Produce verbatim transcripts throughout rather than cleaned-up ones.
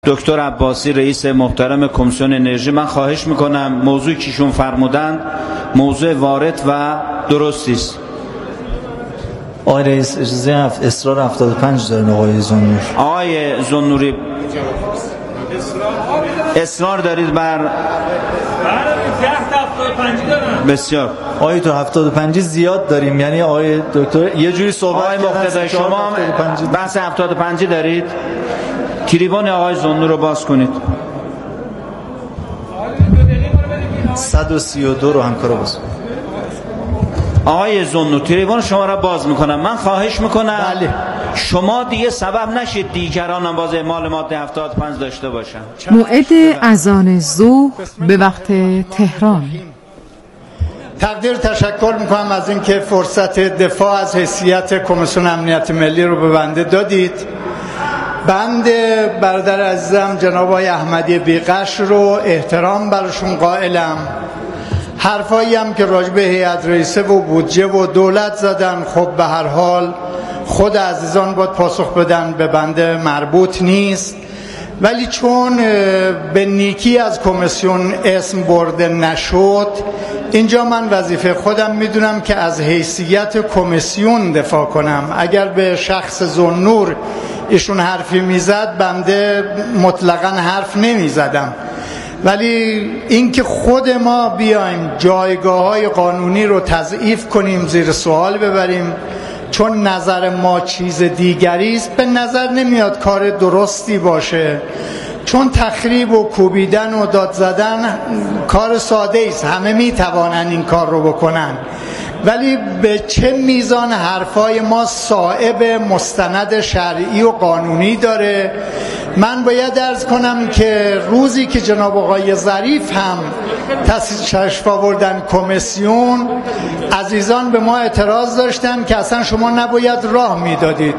دکتر عباسی رئیس محترم کمیسیون انرژی، من خواهش میکنم موضوعی که ایشون فرمودن موضوع وارد و درستی است. آقای رئیس اجازه هفت اصرار هفتاد و پنج دارن آقای زنور. آقای زنوری اصرار دارید بر بسیار آقای تو هفتاد و پنج زیاد داریم، یعنی آقای دکتر یه جوری صحبت آقای مقتدی شما بحث هفتاد و پنج دارید. تریبون آقای زنور رو باز کنید. صد و سی و دو رو همکارا باز کنید. آقای زنور تریبون شما را باز میکنم. من خواهش میکنم بله. شما دیگه سبب نشید دیگران هم باز اعمال ماده هفتاد و پنج داشته باشن. موعد اذان ظهر به وقت تهران. تقدیر تشکر میکنم از اینکه فرصت دفاع از حیثیت کمیسیون امنیت ملی رو به بنده دادید. بنده برادر عزیزم جناب آقای احمدی بیغش رو احترام برشون قائلم. حرفایی هم که راجع به هیئت رئیسه و بودجه و دولت زدن، خب به هر حال خود عزیزان باید پاسخ بدن، به بنده مربوط نیست. ولی چون به نیکی از کمیسیون اسم برده نشد، اینجا من وظیفه خودم میدونم که از حیثیت کمیسیون دفاع کنم. اگر به شخص زنور ایشون حرفی میزد، بنده مطلقاً حرف نمیزدم. ولی اینکه خود ما بیایم جایگاه‌های قانونی رو تضعیف کنیم، زیر سوال ببریم، چون نظر ما چیز دیگری است، به نظر نمیاد کار درستی باشه. چون تخریب و کوبیدن و داد زدن کار ساده است، همه میتوانن این کار رو بکنن. ولی به چه میزان حرفای ما صائب مستند شرعی و قانونی داره؟ من باید عرض کنم که روزی که جناب آقای ظریف هم تشریف آوردن کمیسیون، عزیزان به ما اعتراض داشتن که اصلا شما نباید راه میدادید.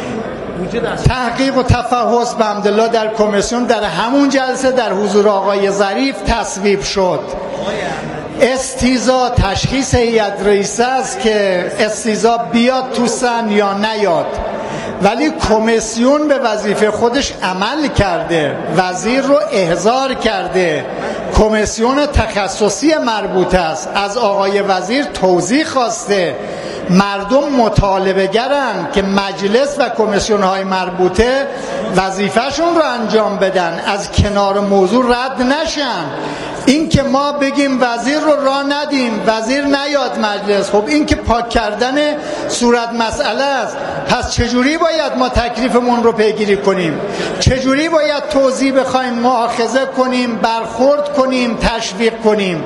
تحقیق و تفحص به حمدالله در کمیسیون در همون جلسه در حضور آقای ظریف تصویب شد. استیضا تشخیص هیئت رئیسه است که استیضا بیاد تو سن یا نیاد، ولی کمیسیون به وظیفه خودش عمل کرده، وزیر رو احضار کرده، کمیسیون تخصصی مربوط است، از آقای وزیر توضیح خواسته. مردم مطالبه گرن که مجلس و کمیسیون های مربوطه وظیفهشون رو انجام بدن، از کنار موضوع رد نشن. این که ما بگیم وزیر رو راه ندیم، وزیر نیاد مجلس، خب این که پاک کردن صورت مسئله است. پس چجوری باید ما تکلیفمون رو پیگیری کنیم؟ چجوری باید توضیح بخوایم، مؤاخذه کنیم، برخورد کنیم، تشویق کنیم؟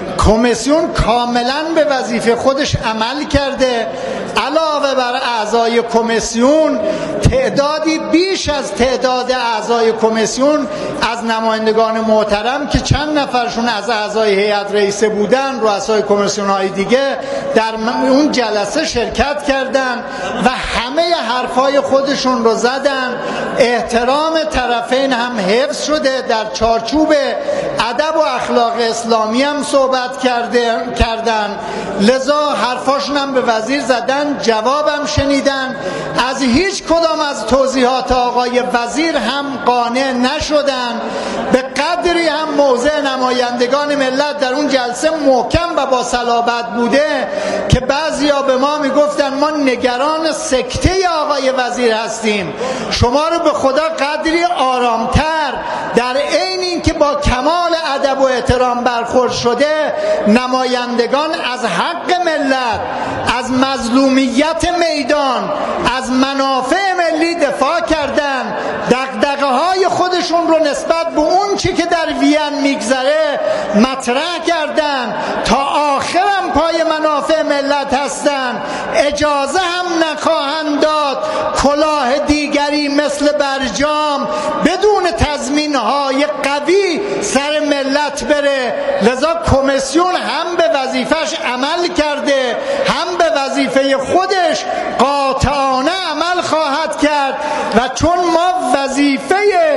کمیسیون کاملا به وظیفه خودش عمل کرده. علاوه بر اعضای کمیسیون، تعدادی بیش از تعداد اعضای کمیسیون از نمایندگان محترم که چند نفرشون از اعضای هیئت رئیسه بودن، رؤسای کمیسیون های دیگه، در اون جلسه شرکت کردن و همه حرفای خودشون رو زدن. احترام طرفین هم حفظ شده، در چارچوب ادب و اخلاق اسلامی هم صحبت کرده کردن. لذا حرفاشون هم به وزیر زدن، جوابم شنیدن. از هیچ کدام از توضیحات آقای وزیر هم قانع نشدن. به قدری هم موضع نمایندگان ملت در اون جلسه محکم و با صلابت بوده که بعضیا به ما میگفتن ما نگران سکته آقای وزیر هستیم. شما رو به خدا قدری آرامتر، در عین اینکه با کمال ادب و احترام برخورد شده، نمایندگان از حق ملت، از مظلومیت میدان، از منافع ملی دفاع کردن، دغدغه های خودشون رو نسبت به اون چی که در وین میگذره مطرح کردن. تا آخرم پای منافع ملت هستن. اجازه هم نخواهند داد کلاه دیگری مثل برجام بدون تضمین های قوی سر ملت بره. لذا کمیسیون هم به وظیفش عمل کرده، هم به وظیفه خودش قاطعانه عمل خواهد کرد. و چون ما وظیفه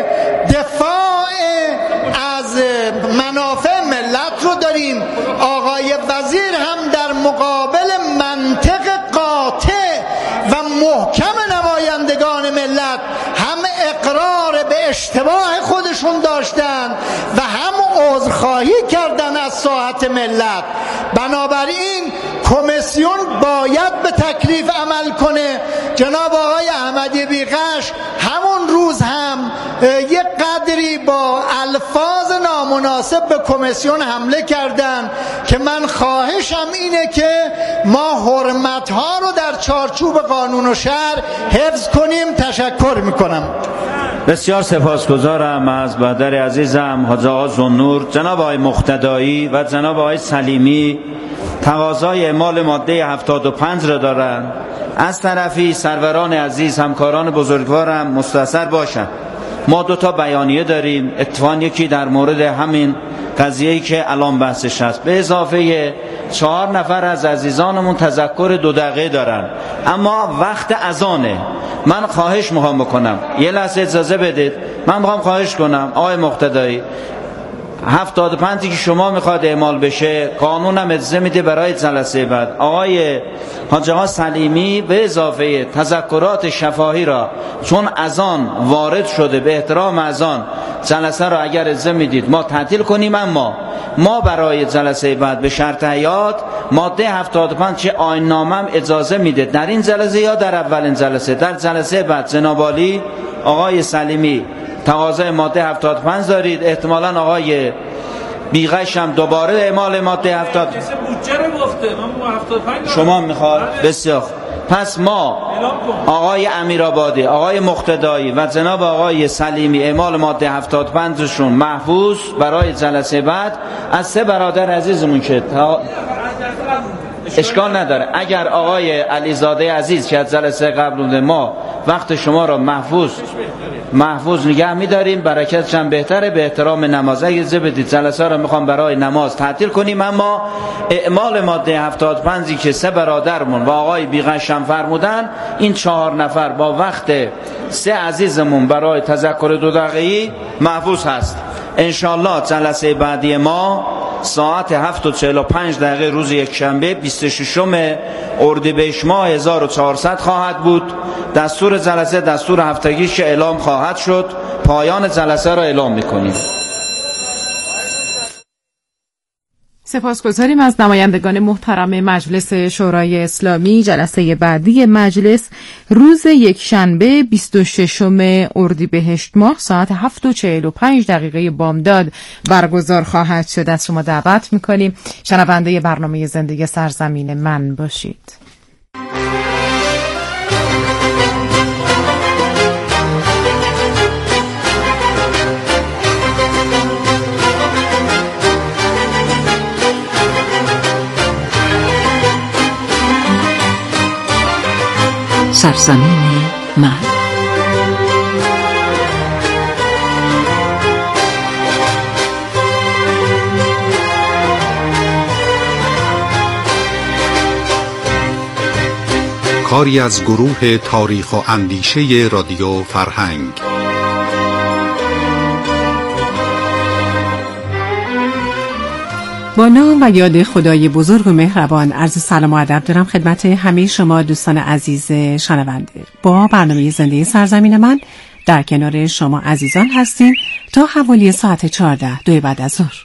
دفاع از منافع ملت رو داریم، آقای وزیر هم در مقابل منطق قاطع و محکم نمایندگان ملت هم اقرار به اشتباه خودشون داشتن و هم عذرخواهی کردن از ساحت ملت. بنابراین کمیسیون باید به تکلیف عمل کنه. جناب آقای احمدی بیغش همون روز هم یک قدری با الفاظ نامناسب به کمیسیون حمله کردن که من خواهشم اینه که ما حرمت‌ها رو در چارچوب قانون و شرع حفظ کنیم. تشکر میکنم. بسیار سپاسگزارم از برادر عزیزم حاج آقا ذوالنور. جناب آقای مقتدایی و جناب آقای سلیمی تقاضای اعمال ماده هفتاد و پنج را دارند. از طرفی سروران عزیز همکاران بزرگوارم مستحضر باشند. ما دو تا بیانیه داریم، اتفاقاً یکی در مورد همین قضیه‌ای که الان بحثش هست، به اضافه چهار نفر از عزیزانمون تذکر دو دقیقه دارن، اما وقت اذانه. من خواهش میخوام بکنم، یه لحظه اجازه بدید، من میخوام خواهش کنم آقای مقتدایی، هفتاد و پنجی که شما میخواد اعمال بشه قانونم اجازه میده برای جلسه بعد آقای حاج آقا سلیمی به اضافه تذکرات شفاهی را چون اذان وارد شده به احترام اذان جلسه را اگر اجازه میدید ما تعطیل کنیم، اما ما برای جلسه بعد به شرط حیات ماده هفتاد و پنج چه آیین نامم اجازه میده در این جلسه یا در اولین جلسه، در جلسه بعد جناب عالی آقای سلیمی تقاضای ماده هفتاد و پنج دارید، احتمالاً آقای بیغش هم دوباره اعمال ماده هفتاد و پنج شما میخواد. بسیار پس ما آقای امیرآبادی، آقای مقتدایی و جناب آقای سلیمی اعمال ماده هفتاد و پنج شون محفوظ برای جلسه بعد. از سه برادر عزیزمون که تا... اشکال نداره، اگر آقای علیزاده عزیز که از جلسه قبل بوده ما وقت شما را محفوظ محفوظ نگه می‌داریم، برکتش هم بهتره به احترام نماز. اگه اجازه بدید جلسه را میخوام برای نماز تعطیل کنیم، اما اعمال ماده هفتاد و پنج که سه برادرمون و آقای بیغش هم فرمودن، این چهار نفر با وقت سه عزیزمون برای تذکر دو دقیقه‌ای محفوظ هست. انشالله جلسه بعدی ما ساعت هفت و چهل و پنج دقیقه روز یکشنبه بیست و ششم اردیبهشت ماه هزار و چهارصد خواهد بود. دستور جلسه دستور هفتگیش اعلام خواهد شد. پایان جلسه را اعلام می‌کنیم. سپاسگزاریم از نمایندگان محترم مجلس شورای اسلامی. جلسه بعدی مجلس روز یکشنبه بیست و ششم اردیبهشت ماه ساعت هفت و چهل و پنج دقیقه بامداد برگزار خواهد شد. از شما دعوت میکنیم شنونده برنامه زندگی سرزمین من باشید. سرزمین من. کاری از گروه تاریخ و اندیشه رادیو فرهنگ. با نام و یاد خدای بزرگ و مهربان عرض سلام و ادب دارم خدمت همه شما دوستان عزیز شنونده. با برنامه زنده سرزمین من در کنار شما عزیزان هستیم تا حوالی ساعت چهارده دو بعد از ظهر.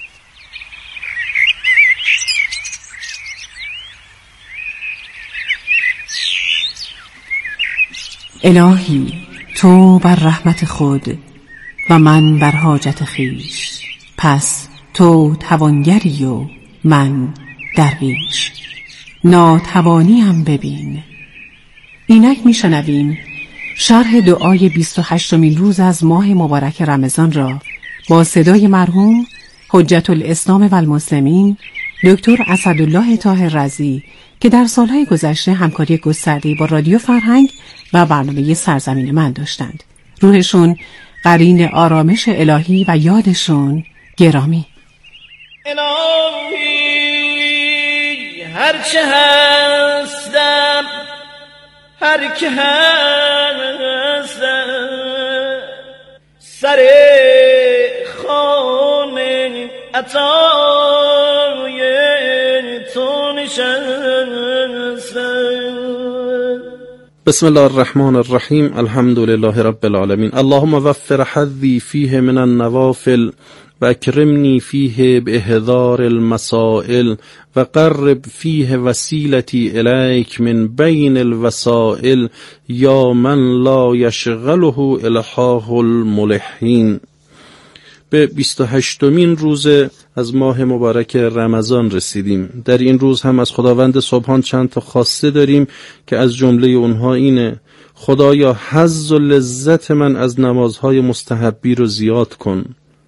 الهی تو بر رحمت خود و من بر حاجت خویش، پس تو توانگری و من درویش، ناتوانیم ببین. اینک میشنویم شرح دعای بیست و هشتمین روز از ماه مبارک رمضان را با صدای مرحوم حجت الاسلام و المسلمین دکتر اسدالله طاهر رضی که در سالهای گذشته همکاری گسترده‌ای با رادیو فرهنگ و برنامه سرزمین من داشتند. روحشون قرین آرامش الهی و یادشون گرامی. الهی هرچه هستم هر که هستم سر خانه عطای تو نشستم. بسم الله الرحمن الرحیم. الحمد لله رب العالمین. اللهم وفر حظی فیه من النوافل و اکرمنی فیه باحضار المسائل و قرب فیه وسیلتی الیک من بین الوسائل یا من لا یشغله الحاح الملحین. به بیست و هشتمین روز از ماه مبارک رمضان رسیدیم. در این روز هم از خداوند سبحان چند تا خواسته داریم که از جمله اونها اینه: خدایا حظ و لذت من از نمازهای مستحبی رو زیاد کن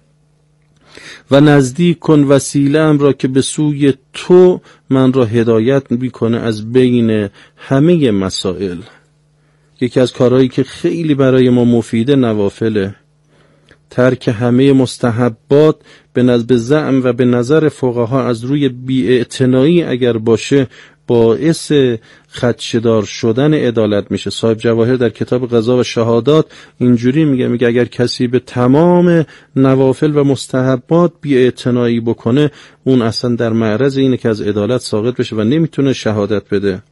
و نزدیک کن وسیله ام را که به سوی تو من را هدایت میکنه از بین همه مسائل. یکی از کارهایی که خیلی برای ما مفیده نوافله. ترک همه مستحبات به نظر زعم و به نظر فقها از روی بی‌اعتنایی اگر باشه باعث خدشه‌دار شدن عدالت میشه. صاحب جواهر در کتاب قضا و شهادات اینجوری میگه میگه اگر کسی به تمام نوافل و مستحبات بی‌اعتنایی بکنه اون اصلا در معرض اینه که از عدالت ساقط بشه و نمیتونه شهادت بده.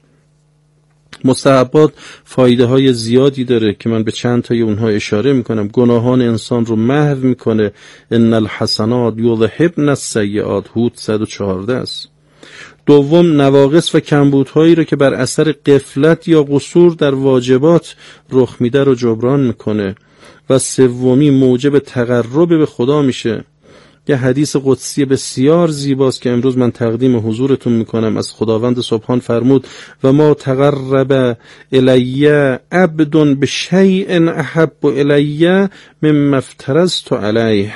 مستحبات فایده های زیادی داره که من به چند تای اونها اشاره میکنم. گناهان انسان رو محو میکنه. ان الحسنات یذهبن السیئات، هود صد و چهارده است. دوم، نواقص و کمبودهایی رو که بر اثر غفلت یا قصور در واجبات رخ میده رو جبران میکنه. و سومی، موجب تقرب به خدا میشه. یه حدیث قدسی بسیار زیباست که امروز من تقدیم حضورتون میکنم. از خداوند سبحان فرمود: و ما تقرب الی عبد بشیء احب الی مما افترضت علیه.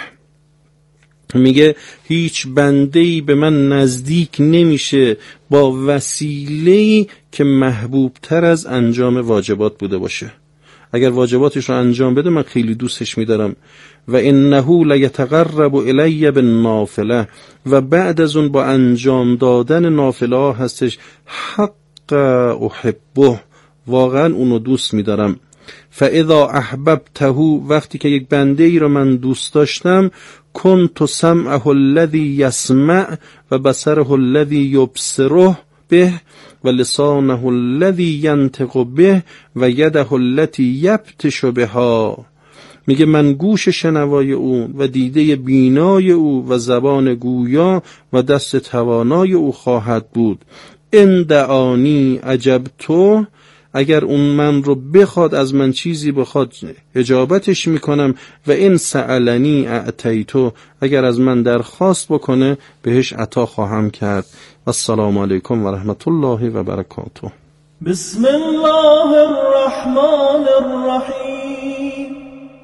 میگه هیچ بنده‌ای به من نزدیک نمیشه با وسیله‌ای که محبوب تر از انجام واجبات بوده باشه. اگر واجباتش رو انجام بده من خیلی دوستش میدارم. و انه لیتقرب الی بالنافله، و بعد از اون با انجام دادن نافله ها هستش حق احبه، واقعا اونو دوست میدارم. فاذا احببته، وقتی که یک بنده ای رو من دوست داشتم، کنت سمعه الذی یسمع و بصره الذی یبصره به و لسانه الذی ینطق به و یده التي یبطش بها. میگه من گوش شنوای او و دیده بینای او و زبان گویا و دست توانای او خواهد بود. ان دعانی اجبتو، اگر اون من رو بخواد، از من چیزی بخواد، اجابتش میکنم. و این سألنی اعطیتو، اگر از من درخواست بکنه بهش عطا خواهم کرد. السلام علیکم و رحمت الله و برکاته. بسم الله الرحمن الرحیم.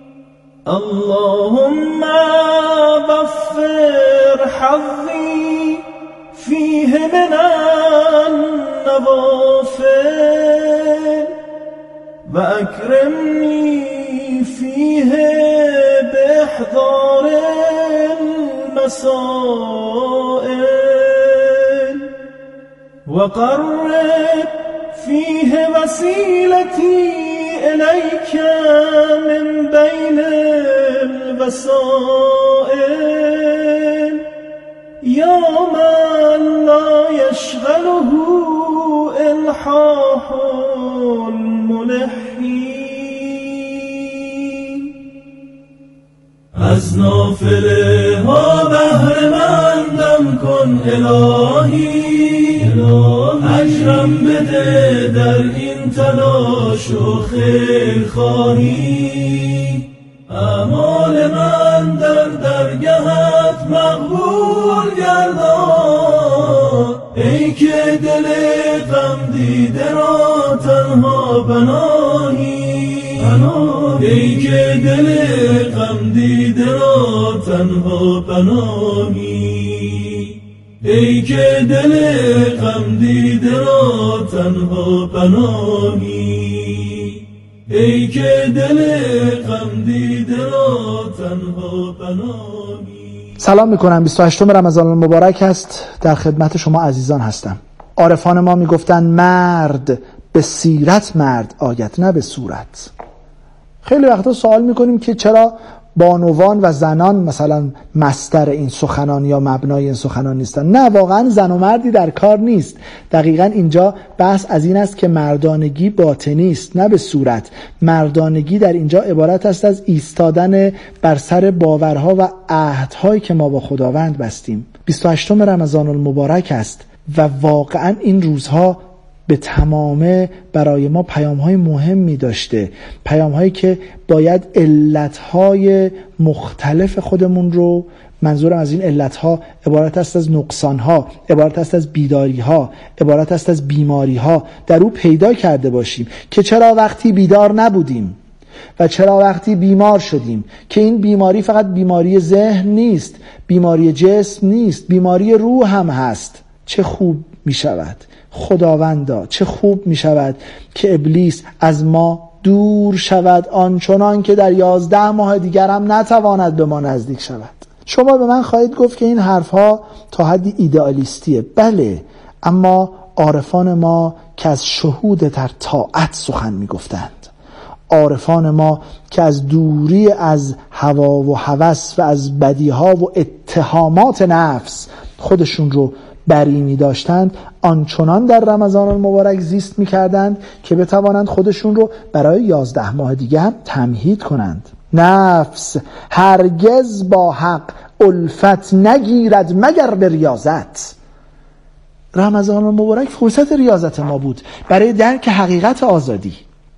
اللهم وفر حظی فیه من النوافل و اکرمنی فیه باحضار المسائل و قرب فیه وسیلتی الیک من بین الوسائل یا من لا یشغله الحاح الملحین. از نافله ها بهره مندم کن الهی، اجرم بده در این تلاش و خیر خواهی. اعمال من در درگهت مقبول گردان، ای که دل غم دیده را تنها پناهی. ای که دل غم دیده را تنها پناهی. ای که دل غم دیده را تنها پناهی. ای که دل غم دیده را تنها پناهی. سلام میکنم. بیست و هشتم رمضان المبارک است. در خدمت شما عزیزان هستم. عارفان ما میگفتن مرد به سیرت مرد آید، نه به صورت. خیلی وقتا سوال میکنیم که چرا بانوان و زنان مثلا مصدر این سخنان یا مبنای این سخنان نیستن. نه، واقعا زن و مردی در کار نیست. دقیقا اینجا بحث از این است که مردانگی باطنی است، نه به صورت. مردانگی در اینجا عبارت است از ایستادن بر سر باورها و عهدهایی که ما با خداوند بستیم. بیست و هشتم رمضان المبارک است و واقعا این روزها به تمامه برای ما پیام‌های مهمی داشته، پیام‌هایی که باید علت‌های مختلف خودمون رو، منظورم از این علت‌ها عبارت است از نقصان‌ها، عبارت است از بیداری‌ها، عبارت است از بیماری‌ها، در او پیدا کرده باشیم که چرا وقتی بیدار نبودیم و چرا وقتی بیمار شدیم، که این بیماری فقط بیماری ذهن نیست، بیماری جسم نیست، بیماری روح هم هست. چه خوب می شود خداوندا، چه خوب می شود که ابلیس از ما دور شود، آنچنان که در یازده ماه دیگر هم نتواند به ما نزدیک شود. شما به من خواهید گفت که این حرفها تا حدی ایدئالیستیه. بله، اما عارفان ما که از شهود در طاعت سخن می گفتند، عارفان ما که از دوری از هوا و هوس و از بدیها و اتهامات نفس خودشون رو بری می داشتند، آنچنان در رمضان المبارک زیست می کردند که بتوانند خودشون رو برای یازده ماه دیگه هم تمهید کنند. نفس هرگز با حق الفت نگیرد مگر به ریاضت. رمضان المبارک فرصت ریاضت ما بود برای درک حقیقت آزادی،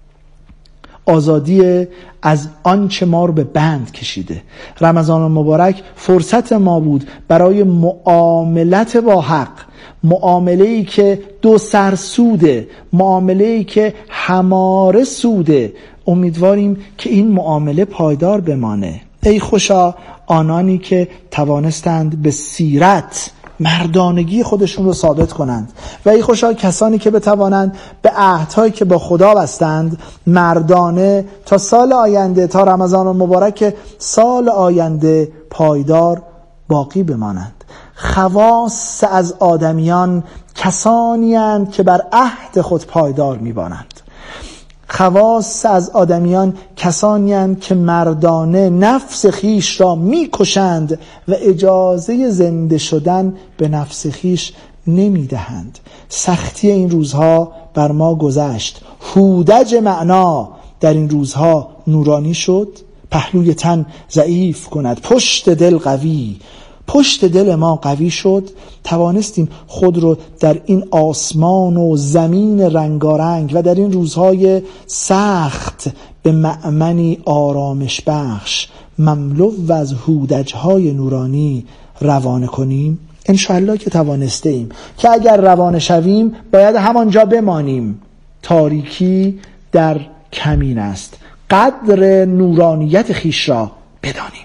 آزادی از آنچه ما رو به بند کشیده. رمضان المبارک فرصت ما بود برای معاملت با حق، معامله‌ای که دو سرسوده، معامله‌ای که هماره سوده. امیدواریم که این معامله پایدار بمانه. ای خوشا آنانی که توانستند به سیرت مردانگی خودشون رو ثابت کنند و ای خوشا کسانی که بتوانند به عهدهایی که با خدا بستند مردانه تا سال آینده، تا رمضان المبارک سال آینده پایدار باقی بمانند. خواص از آدمیان کسانی اند که بر عهد خود پایدار می‌مانند. خواص از آدمیان کسانی اند که مردانه نفس خیش را میکشند و اجازه زنده شدن به نفس خیش نمیدهند. سختی این روزها بر ما گذشت. هودج معنا در این روزها نورانی شد. پهلوی تن ضعیف کند، پشت دل قوی. پشت دل ما قوی شد، توانستیم خود رو در این آسمان و زمین رنگارنگ و در این روزهای سخت به مأمنی آرامش بخش مملو و از هودج‌های نورانی روانه کنیم. انشاءالله که توانسته ایم که اگر روانه شویم باید همانجا بمانیم. تاریکی در کمین است. قدر نورانیت خیش را بدانیم.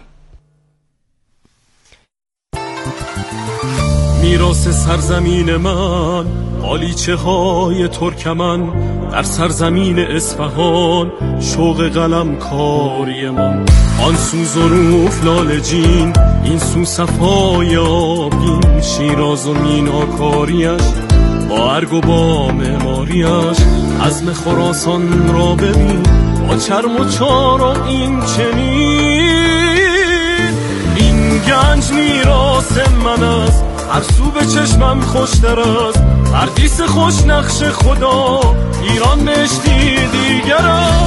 میراث سرزمین من، قالیچه های ترکمن، در سرزمین اصفهان شوق قلم کاری من. آن سو ظروف لالجین، این سو صفای آبگین، شیراز و میناکاریش با ارگ و با معماریش. عزم خراسان را ببین با چرم و چارا این چنین. این گنج میراث من است، هر سو به چشمم خوشتر است. پردیس خوش نقش خدا، ایران مشتی دیگر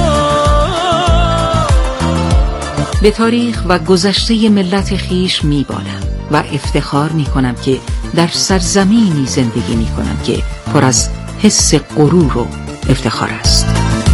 است. به تاریخ و گذشته ملت خیش میبالم و افتخار میکنم که در سرزمینی زندگی میکنم که پر از حس غرور و افتخار است.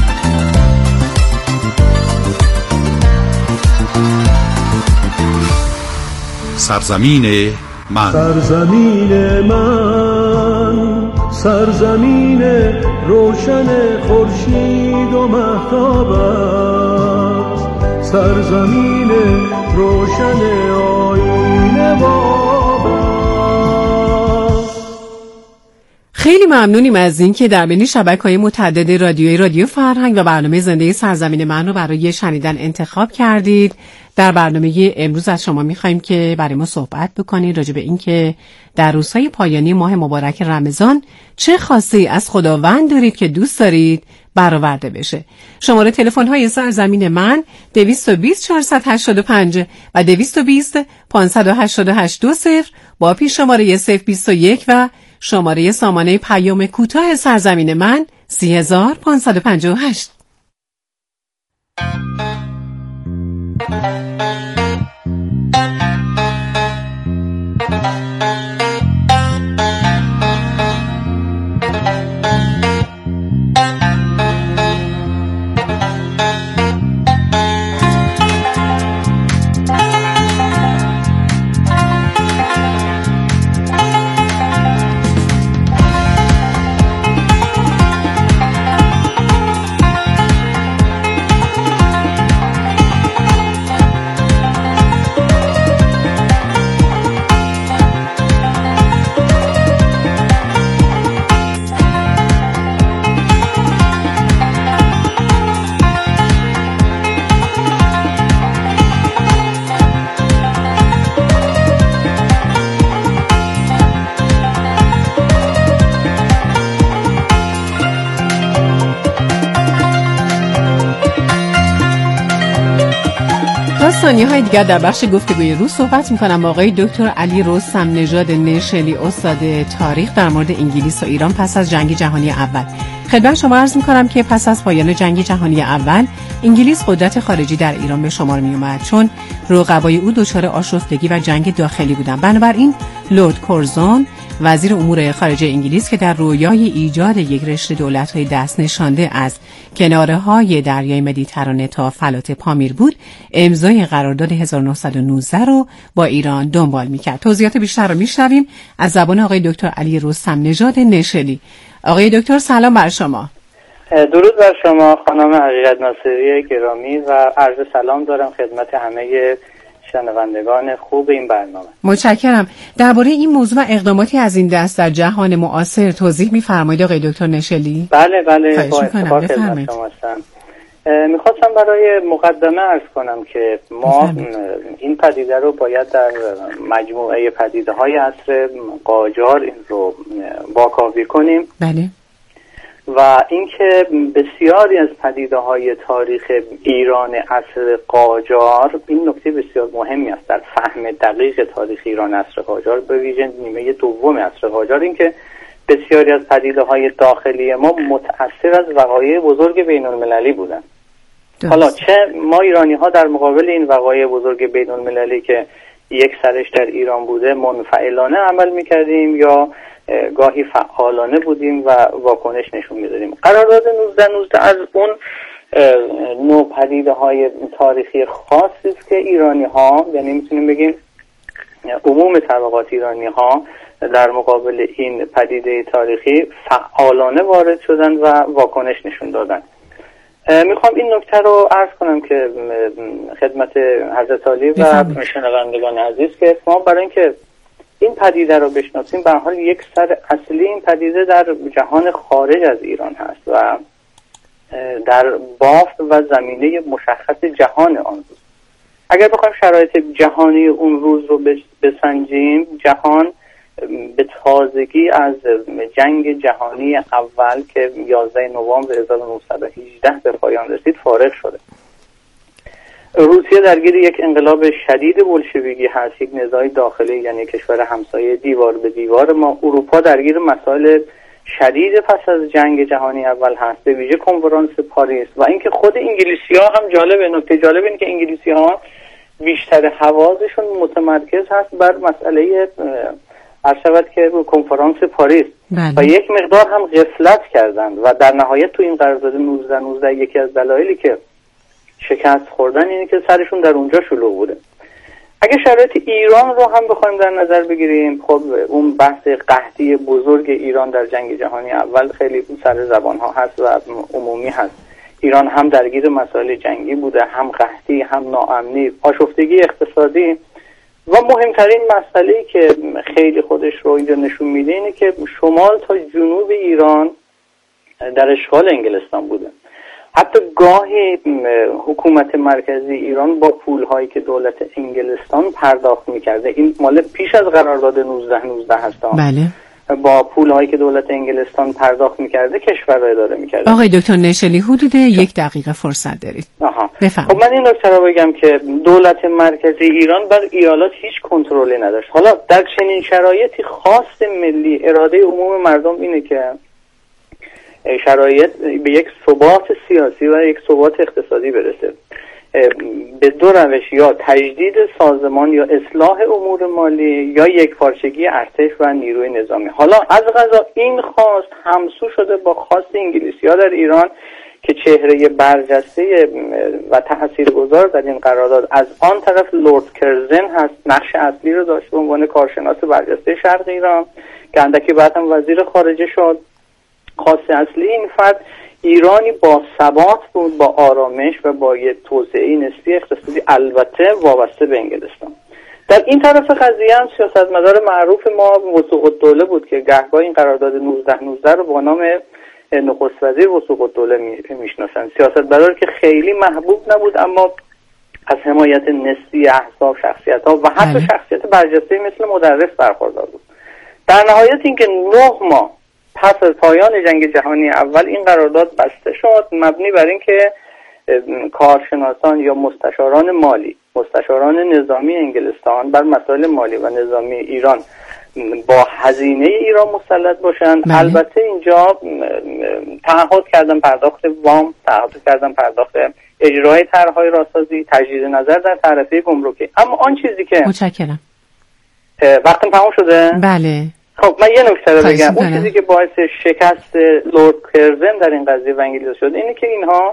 سرزمین من، سرزمین من، سرزمین روشن خورشید و مهتاب است. سرزمین روشن آیین باب است. خیلی ممنونیم از این که در بین شبکه‌های متعدد رادیویی رادیو فرهنگ و برنامه زنده سرزمین من رو برای شنیدن انتخاب کردید. در برنامه امروز از شما می‌خوایم که برای ما صحبت بکنید راجع به این که در روزهای پایانی ماه مبارک رمضان چه خواسته از خداوند دارید که دوست دارید برآورده بشه. شماره تلفن‌های سرزمین من دویست و بیست چهارصد و هشتاد و پنج و دویست و بیست پانصد و هشتاد و هشت دو صفر با پیش شماره صفر بیست و یک و شماره سامانه پیام کوتاه سرزمین من سی هزار پانصد و پنجاه و هشت. ثانیه های دیگر در بخش گفتگوی روز صحبت میکنم با آقای دکتر علی رستم نژاد نشلی، استاد تاریخ، در مورد انگلیس و ایران پس از جنگ جهانی اول. خدمت شما عرض میکنم که پس از پایان جنگ جهانی اول انگلیس قدرت خارجی در ایران به شمار می اومد، چون رقبای او دچار آشفتگی و جنگ داخلی بودند. بنابراین لرد کورزون وزیر امور خارجه انگلیس که در رویای ایجاد یک رشته دولت‌های دست نشانده از کناره‌های دریای مدیترانه تا فلات پامیر بود، امضای قرارداد هزار و نهصد و نوزده رو با ایران دنبال می‌کرد. توضیحات بیشتر رو می‌شنویم از زبان آقای دکتر علی رستم نژاد نشلی. آقای دکتر سلام بر شما. درود بر شما خانم حقیقت ناصری گرامی و عرض سلام دارم خدمت همه شنوندگان خوب این برنامه. متشکرم. درباره این موضوع و اقداماتی از این دست در جهان معاصر توضیح می‌فرمایید آقای دکتر نشلی؟ بله بله با افتخار خدمت شما هستم. میخواستم برای مقدمه عرض کنم که ما بفرمید. این پدیده رو باید در مجموعه پدیده‌های عصر قاجار این رو واکاوی کنیم. بله. و اینکه بسیاری از پدیده‌های تاریخ ایران عصر قاجار، این نکته بسیار مهمی است در فهم دقیق تاریخ ایران عصر قاجار، به ویژه نیمه دوم عصر قاجار، اینکه بسیاری از پدیده‌های داخلی ما متأثر از وقایع بزرگ بین‌المللی بودند. حالا چه ما ایرانی‌ها در مقابل این وقایع بزرگ بین‌المللی که یک سرش در ایران بوده منفعلانه عمل می‌کردیم یا گاهی فعالانه بودیم و واکنش نشون میدادیم. قرارداد نوزده نوزده از اون نوع پدیده‌های تاریخی خاصی است که ایرانی‌ها، یعنی میتونیم بگیم عموم طبقات ایرانی‌ها، در مقابل این پدیده تاریخی فعالانه وارد شدن و واکنش نشون دادن. میخوام این نکته رو عرض کنم که خدمت حضرت عالی و شنوندگان عزیز که ما برای اینکه این پدیده رو بشناسیم به هر حال یک سر اصلی این پدیده در جهان خارج از ایران هست و در بافت و زمینه مشخص جهان آن روز. اگر بخوایم شرایط جهانی اون روز رو بسنجیم، جهان به تازگی از جنگ جهانی اول که یازده نوامبر هزار و نهصد و هجده به پایان رسید فارغ شده. روسیه درگیر یک انقلاب شدید بولشویکی هست، یک نزاع داخلی، یعنی کشور همسایه دیوار به دیوار ما. اروپا درگیر مسائل شدید پس از جنگ جهانی اول هست، به ویژه کنفرانس پاریس. و اینکه خود انگلیسی‌ها هم جالبه، نکته جالب اینه که انگلیسی‌ها بیشتر حواسشون متمرکز هست بر مسئله عرض شود که کنفرانس پاریس بله. و یک مقدار هم غفلت کردند و در نهایت تو این قرارداد نوزده نوزده یکی از دلایلی که شکست خوردن اینه که سرشون در اونجا شلوغ بوده. اگه شرایط ایران رو هم بخوایم در نظر بگیریم، خب اون بحث قحطی بزرگ ایران در جنگ جهانی اول خیلی سر زبان ها هست و عمومی هست. ایران هم درگیر مسائل جنگی بوده، هم قحطی، هم ناامنی، آشفتگی اقتصادی و مهمترین مسئله‌ای که خیلی خودش رو اینجا نشون میده اینه که شمال تا جنوب ایران در اشغال انگلستان بوده. حتی گاهی حکومت مرکزی ایران با پول‌هایی که دولت انگلستان پرداخت می‌کرده، این مال پیش از قرارداد نوزده نوزده هست، بله، با پول‌هایی که دولت انگلستان پرداخت می‌کرده کشور را اداره می‌کرده. آقای دکتر نشلی حدود یک دقیقه فرصت دارید. آها. بفرمایید. خب من این نکته رو بگم که دولت مرکزی ایران بر ایالات هیچ کنترلی نداشت. حالا در چنین شرایطی خواست ملی، اراده عموم مردم اینه که شرایط به یک ثبات سیاسی و یک ثبات اقتصادی برسه. به دو روش، یا تجدید سازمان یا اصلاح امور مالی، یا یک پارچگی ارتش و نیروی نظامی. حالا از قضا این خواست همسو شده با خواست انگلیسی‌ها در ایران که چهره برجسته و تاثیرگذار در این قرارداد از آن طرف لورد کرزن هست، نقش اصلی رو داشت به عنوان کارشناس برجسته شرق ایران که اندکی بعد هم وزیر خارجه شد. خواست اصلی این فرد ایرانی با ثبات بود، با آرامش و با یک توسعه نسبی اقتصادی، البته وابسته به انگلستان. در این طرف قضیه هم سیاستمدار معروف ما وثوق الدوله بود که گهگاه این قرارداد نوزده نوزده رو با نام نخست وزیر وثوق الدوله میشناسن. سیاستمدار که خیلی محبوب نبود اما از حمایت نسبی احزاب، شخصیت‌ها و حتی شخصیت برجسته مثل مدرس برخوردار بود. در نهایت اینکه نه ماه پس از پایان جنگ جهانی اول این قرارداد بسته شد، مبنی بر اینکه کارشناسان یا مستشاران مالی، مستشاران نظامی انگلستان بر مسائل مالی و نظامی ایران با هزینه ایران مسلط باشن. بله. البته اینجا تعهد کردن پرداخت وام، تعهد کردن پرداخت اجرای طرح‌های راسازی، تجدید نظر در تعرفه گمرکی. اما آن چیزی که متشکرم. وقتم تمام شده؟ بله. خب من یه نکته رو بگم. اون چیزی که باعث شکست لورد کرزن در این قضیه و انگلیس شد اینه که اینها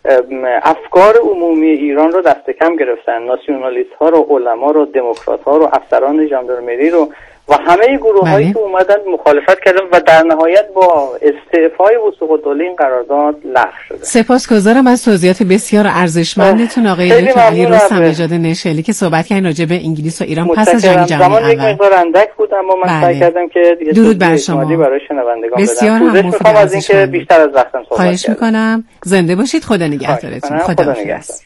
افکار عمومی ایران رو دست کم گرفتن. ناسیونالیست ها رو، علما رو، دموکرات ها رو، افسران ژاندارمری رو و همه گروه هایی که اومدن مخالفت کردن و در نهایت با استعفای وثوق الدوله این قرارداد لغو شده. سپاسگزارم از توضیحات بسیار ارزشمندتون آقای دکتر علی رستم نژاد نشلی که صحبت کردن راجع به انگلیس و ایران پس از جنگ جهانی اول. یک مقدار اندک بود اما من سعی کردم که درود بر شما برای شنوندگان بسیار هم مفید از اینکه بیشتر از وقتم صحبت خواهش می‌کنم. زنده باشید. خدا نگهدارتون. خدا نگهدار.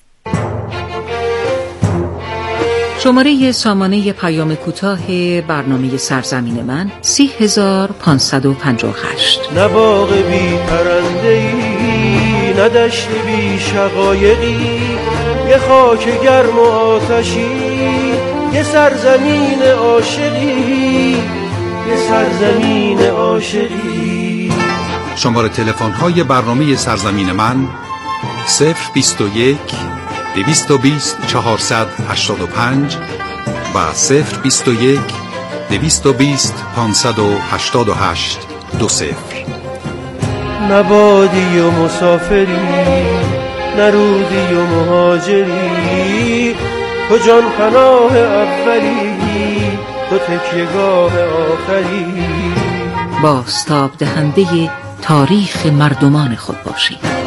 شماره سامانه پیام کوتاه برنامه سرزمین من سی هزار پانصد و پنجاه و هشت. نه باغ بی پرنده‌ای، نه دشت بی شقایقی، یه خاک گرم و آتشی، یه سرزمین عاشقی، یه سرزمین عاشقی. شماره تلفن های برنامه سرزمین من صفر بیست و یک دویست و بیست چهارصد و هشتاد و پنج و صفر بیست و یک دویست و بیست پانصد و هشتاد و هشت دو صفر. نبادی و مسافری، نرودی و مهاجری، تو جان پناه اولی، تو تکیه‌گاه آخری. بازتاب دهنده تاریخ مردمان خود باشید.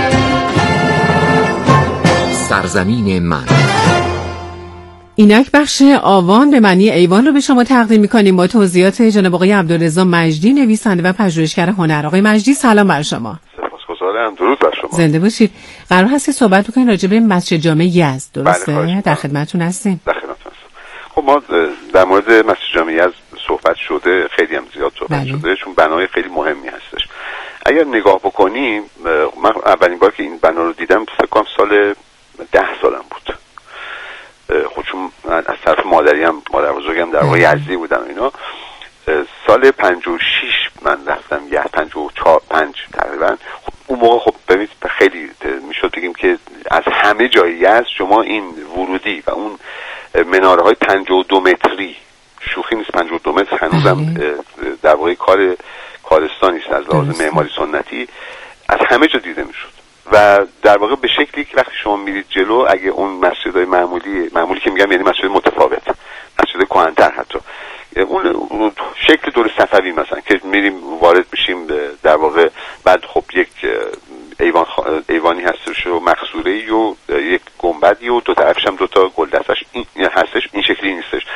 سرزمین من. اینک بخش آوان به معنی ایوان رو به شما تقدیم می‌کنیم با توضیحات جناب آقای عبدالرضا مجدی، نویسنده و پژوهشگر هنر. آقای مجدی سلام بر شما. سپاسگزارم. درود بر شما. زنده باشید. قرار هست صحبت بکنیم راجع به مسجد جامع یزد، درسته؟ بله، در خدمتتون هستیم. در خدمتتون هستم. خب ما در مورد مسجد جامع یزد صحبت شده، خیلی هم زیاد صحبت بله. شده، چون بنای خیلی مهمی هستش. اگر نگاه بکنیم، من اولین بار که این بنا رو دیدم فکر کنم سال ده سالم بود. خب چون از طرف مادری هم مادر بزرگم در واقع یزدی بودم اینا. سال پنجاه و شش من رفتم یه پنجاه و چهار پنج تقریبا. خب اون موقع خب ببینید خیلی میشد بگیم که از همه جای یزد شما این ورودی و اون مناره های پنجاه و دو متری، شوخی نیست، پنجاه و دو متر هنوزم در واقع کار کارستانی است از لحاظ معماری سنتی، از همه جا دیده میشد. و در واقع به شکلی که وقتی شما میرید جلو، اگه اون مسجدهای معمولی معمولی که میگم یعنی مسجد متفاوت، مسجد کهن‌تر حتی، اون شکل دور صفوی مثلا که میریم وارد میشیم در واقع، بعد خب یک ایوان ایوانی هستش و مقصوره‌ای و یک گنبدی و دو طرفش هم دو تا گلدستش این هستش، این شکلی نیستش.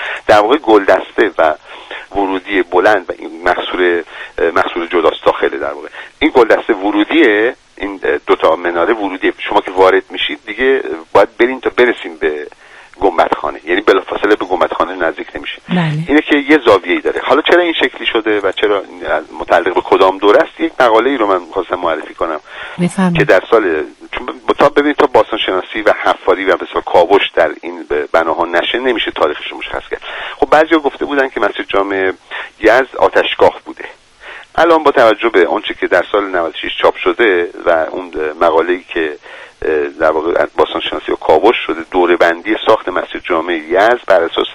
بلافاصله به گنبدخانه نزدیک نمیشه. بله. اینه که یه زاویه‌ای داره. حالا چرا این شکلی شده و چرا متعلق به کدام دوره است، یک مقاله‌ای رو من خواستم معرفی کنم بفرمایید. که در سال چون تا ببینید تا باستان شناسی و حفاری و بسیار کاوش در این بناها نشه نمیشه تاریخش رو مشخص کرد. خب بعضیا گفته بودن که مسجد جامع یزد آتشگاه بوده. الان با توجه به آنچه که در سال نود و شش چاپ شده و اون مقاله‌ای که در واقع باستان شناسی و کاوش شده، دوره بندی ساخت مسجد جامع یزد بر اساس